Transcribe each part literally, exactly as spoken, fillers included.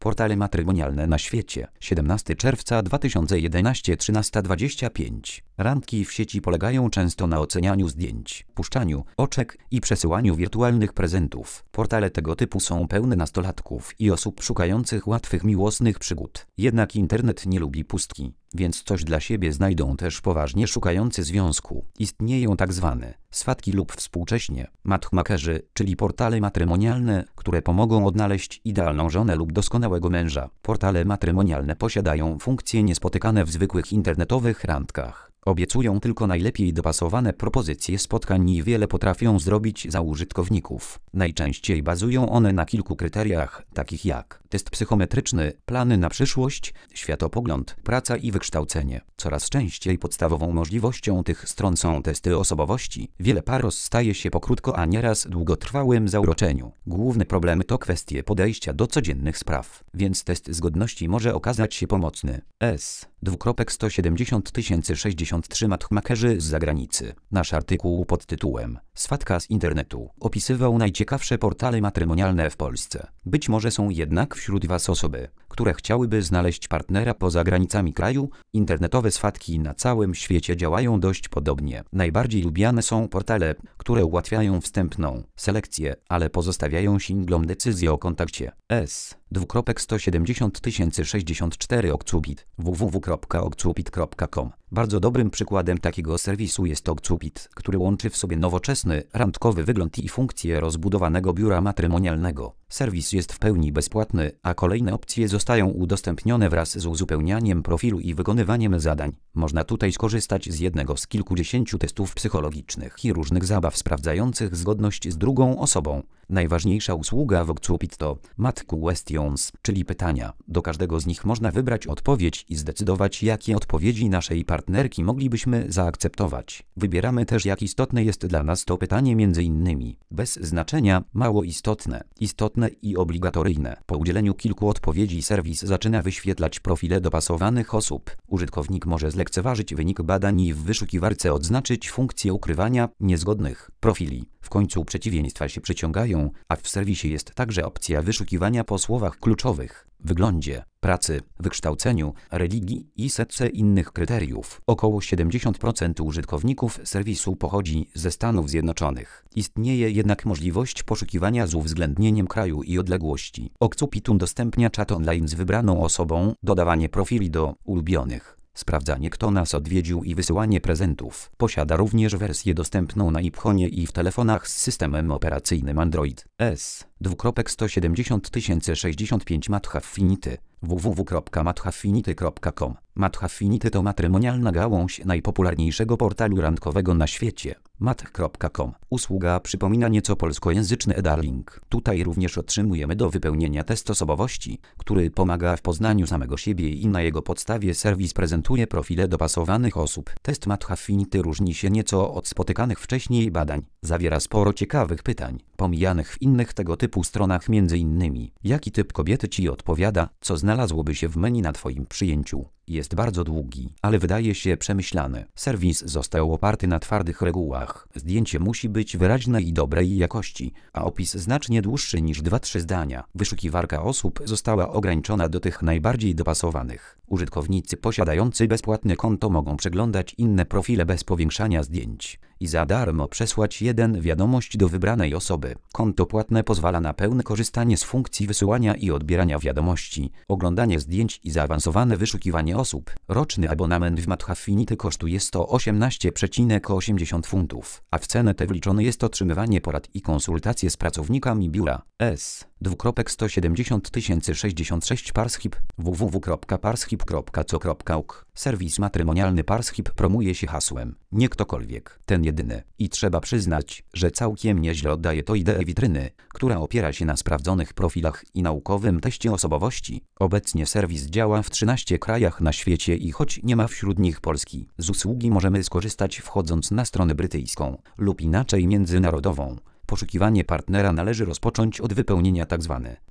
Portale matrymonialne na świecie. siedemnastego czerwca dwa tysiące jedenastego, trzynaста dwadzieścia pięć. Randki w sieci polegają często na ocenianiu zdjęć, puszczaniu oczek i przesyłaniu wirtualnych prezentów. Portale tego typu są pełne nastolatków i osób szukających łatwych miłosnych przygód. Jednak internet nie lubi pustki, więc coś dla siebie znajdą też poważnie szukający związku. Istnieją tak zwane swatki lub współcześnie matchmakerzy, czyli portale matrymonialne, które pomogą odnaleźć idealną żonę lub doskonałego męża. Portale matrymonialne posiadają funkcje niespotykane w zwykłych internetowych randkach. Obiecują tylko najlepiej dopasowane propozycje spotkań i wiele potrafią zrobić za użytkowników. Najczęściej bazują one na kilku kryteriach, takich jak test psychometryczny, plany na przyszłość, światopogląd, praca i wykształcenie. Coraz częściej podstawową możliwością tych stron są testy osobowości. Wiele par rozstaje się po krótko, a nieraz długotrwałym zauroczeniu. Główne problemy to kwestie podejścia do codziennych spraw, więc test zgodności może okazać się pomocny. S. Dwukropek sto siedemdziesiąt tysięcy sześćdziesiąt trzy matchmakerzy z zagranicy. Nasz artykuł pod tytułem Swatka z internetu opisywał najciekawsze portale matrymonialne w Polsce. Być może są jednak wśród Was osoby, które chciałyby znaleźć partnera poza granicami kraju. Internetowe swatki na całym świecie działają dość podobnie. Najbardziej lubiane są portale, które ułatwiają wstępną selekcję, ale pozostawiają singlom decyzję o kontakcie. S. Dwukropek sto siedemdziesiąt tysięcy sześćdziesiąt cztery Okcupid. w w w kropka okcupid kropka com. Bardzo dobrym przykładem takiego serwisu jest Okcupid, który łączy w sobie nowoczesny, randkowy wygląd i funkcje rozbudowanego biura matrymonialnego. Serwis jest w pełni bezpłatny, a kolejne opcje zostają udostępnione wraz z uzupełnianiem profilu i wykonywaniem zadań. Można tutaj skorzystać z jednego z kilkudziesięciu testów psychologicznych i różnych zabaw sprawdzających zgodność z drugą osobą. Najważniejsza usługa w Okcupid to Match Questions, czyli pytania. Do każdego z nich można wybrać odpowiedź i zdecydować, jakie odpowiedzi naszej partnerki moglibyśmy zaakceptować. Wybieramy też, jak istotne jest dla nas to pytanie, między innymi bez znaczenia, mało istotne, istotne i obligatoryjne. Po udzieleniu kilku odpowiedzi serwis zaczyna wyświetlać profile dopasowanych osób. Użytkownik może zlekceważyć wynik badań i w wyszukiwarce odznaczyć funkcję ukrywania niezgodnych profili. W końcu przeciwieństwa się przyciągają, a w serwisie jest także opcja wyszukiwania po słowach kluczowych, wyglądzie, pracy, wykształceniu, religii i setce innych kryteriów. Około siedemdziesiąt procent użytkowników serwisu pochodzi ze Stanów Zjednoczonych. Istnieje jednak możliwość poszukiwania z uwzględnieniem kraju i odległości. Okcupid udostępnia czat online z wybraną osobą, dodawanie profili do ulubionych, sprawdzanie, kto nas odwiedził i wysyłanie prezentów. Posiada również wersję dostępną na iPhonie i w telefonach z systemem operacyjnym Android. S. Dwukropek sto siedemdziesiąt tysięcy sześćdziesiąt pięć Match Affinity. w w w kropka match affinity kropka com. Match Affinity to matrymonialna gałąź najpopularniejszego portalu randkowego na świecie. match kropka com. Usługa przypomina nieco polskojęzyczny e-darling. Tutaj również otrzymujemy do wypełnienia test osobowości, który pomaga w poznaniu samego siebie i na jego podstawie serwis prezentuje profile dopasowanych osób. Test Match Affinity różni się nieco od spotykanych wcześniej badań. Zawiera sporo ciekawych pytań, pomijanych w innych tego typu stronach, między innymi jaki typ kobiety Ci odpowiada, co znalazłoby się w menu na Twoim przyjęciu. Jest bardzo długi, ale wydaje się przemyślany. Serwis został oparty na twardych regułach. Zdjęcie musi być wyraźne i dobrej jakości, a opis znacznie dłuższy niż dwa trzy zdania. Wyszukiwarka osób została ograniczona do tych najbardziej dopasowanych. Użytkownicy posiadający bezpłatne konto mogą przeglądać inne profile bez powiększania zdjęć i za darmo przesłać jeden wiadomość do wybranej osoby. Konto płatne pozwala na pełne korzystanie z funkcji wysyłania i odbierania wiadomości, oglądanie zdjęć i zaawansowane wyszukiwanie osób. Roczny abonament w Match Affinity kosztuje sto osiemnaście przecinek osiemdziesiąt funtów, a w cenę tę wliczone jest otrzymywanie porad i konsultacje z pracownikami biura. S. Dwukropek sto siedemdziesiąt tysięcy sześćdziesiąt sześć Parship. w w w kropka parship kropka co kropka uk. Serwis matrymonialny Parship promuje się hasłem nie ktokolwiek, ten jedyny. I trzeba przyznać, że całkiem nieźle oddaje to ideę witryny, która opiera się na sprawdzonych profilach i naukowym teście osobowości. Obecnie serwis działa w trzynastu krajach na świecie i choć nie ma wśród nich Polski, z usługi możemy skorzystać wchodząc na stronę brytyjską lub inaczej międzynarodową. Poszukiwanie partnera należy rozpocząć od wypełnienia tzw.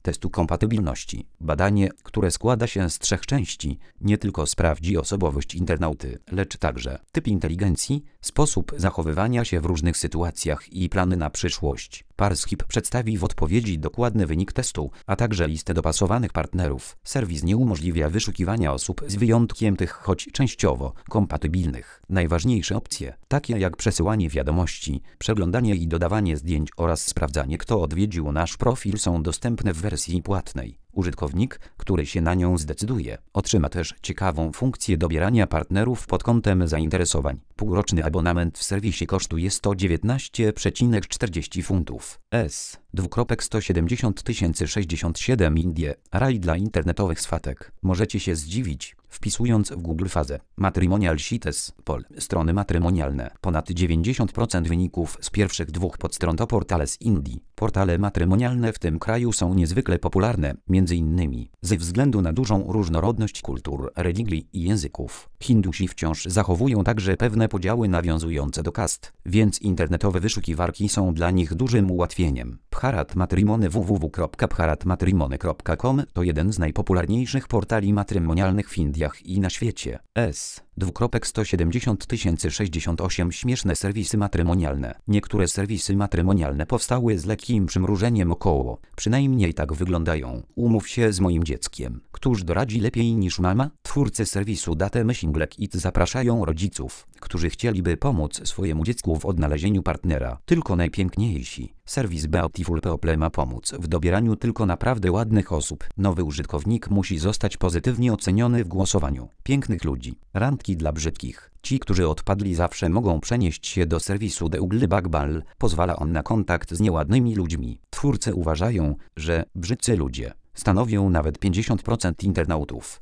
testu kompatybilności. Badanie, które składa się z trzech części, nie tylko sprawdzi osobowość internauty, lecz także typ inteligencji, sposób zachowywania się w różnych sytuacjach i plany na przyszłość. Parship przedstawi w odpowiedzi dokładny wynik testu, a także listę dopasowanych partnerów. Serwis nie umożliwia wyszukiwania osób z wyjątkiem tych choć częściowo kompatybilnych. Najważniejsze opcje, takie jak przesyłanie wiadomości, przeglądanie i dodawanie zdjęć oraz sprawdzanie, kto odwiedził nasz profil, są dostępne w wersji płatnej. Użytkownik, który się na nią zdecyduje, otrzyma też ciekawą funkcję dobierania partnerów pod kątem zainteresowań. Półroczny abonament w serwisie kosztuje sto dziewiętnaście przecinek czterdzieści funtów. S. sto siedemdziesiąt tysięcy sześćdziesiąt siedem Indie. Raj dla internetowych swatek. Możecie się zdziwić, wpisując w Google fazę Matrimonial Sites, pol, strony matrymonialne. Ponad dziewięćdziesiąt procent wyników z pierwszych dwóch podstron to portale z Indii. Portale matrymonialne w tym kraju są niezwykle popularne, między innymi ze względu na dużą różnorodność kultur, religii i języków. Hindusi wciąż zachowują także pewne podziały nawiązujące do kast, więc internetowe wyszukiwarki są dla nich dużym ułatwieniem. Bharat Matrimony www kropka bharat matrimony kropka com to jeden z najpopularniejszych portali matrymonialnych w Indiach i na świecie. S. sto siedemdziesiąt tysięcy sześćdziesiąt osiem Śmieszne serwisy matrymonialne. Niektóre serwisy matrymonialne powstały z lekkim przymrużeniem około. Przynajmniej tak wyglądają. Umów się z moim dzieckiem. Któż doradzi lepiej niż mama? Twórcy serwisu Date Missing It zapraszają rodziców, którzy chcieliby pomóc swojemu dziecku w odnalezieniu partnera. Tylko najpiękniejsi. Serwis Beautiful People ma pomóc w dobieraniu tylko naprawdę ładnych osób. Nowy użytkownik musi zostać pozytywnie oceniony w głosowaniu. Pięknych ludzi. Randki dla brzydkich. Ci, którzy odpadli, zawsze mogą przenieść się do serwisu The Ugly Bagball. Pozwala on na kontakt z nieładnymi ludźmi. Twórcy uważają, że brzydcy ludzie stanowią nawet pięćdziesiąt procent internautów.